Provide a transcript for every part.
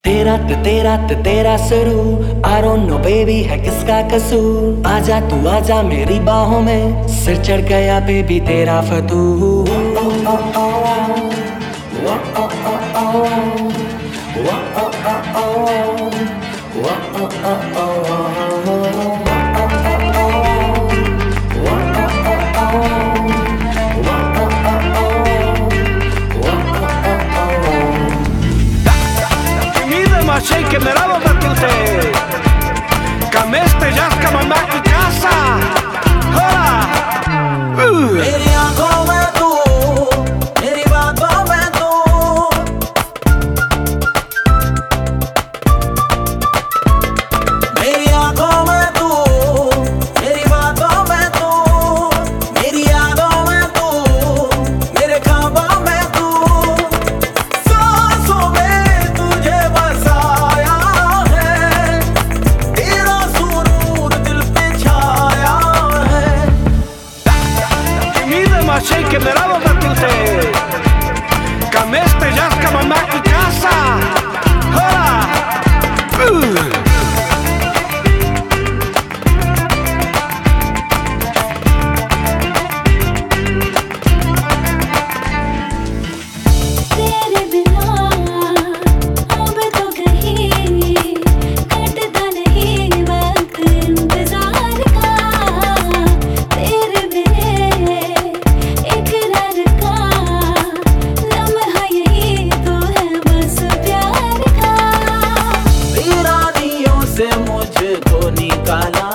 तेरा शुरू I don't know baby है किसका कसूर। आजा तू आजा मेरी बाहों में, सिर चढ़ गया बेबी तेरा फतूर। Achei que me daba bastante. Cameste ya es como más que casa. Hola. मेरी आंखों में तू, मेरी बातों में तू, मेरी आंखों में तू, मेरी बातों में तू, मेरी यादों में तू, मेरे ख्वाबों में तू, सांसों में तुझे बसाया है, तेरा सुरूर दिल पे छाया है। Achei que me daba bastante. Cameste ya es como más que casa. Hola. मुझको निकाला,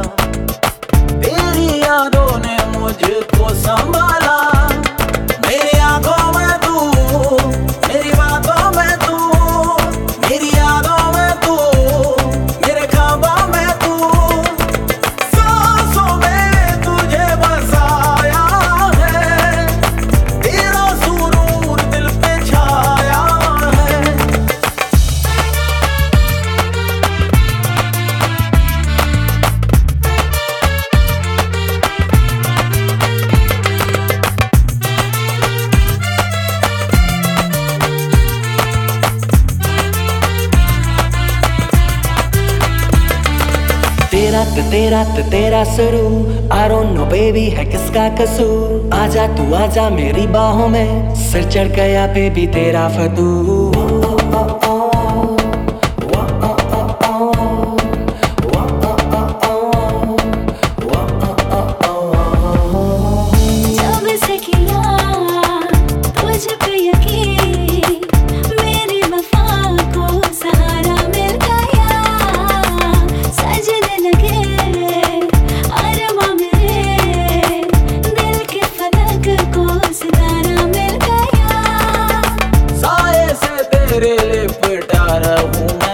तेरी यादों ने मुझको संभाला। मेरी आंखों में तू, मेरी बातों में तू, मेरी यादों में तू, मेरे ख्वाबों में तू, सांसों में तुझे बसाया है, तेरा सुरूर दिल पे छाया है। तेरा शुरू I don't know baby है किसका कसूर। आजा तू आजा मेरी बाहों में, सिर चढ़ गया बेबी तेरा फतूर। तेरे लिपटा रहूं मैं।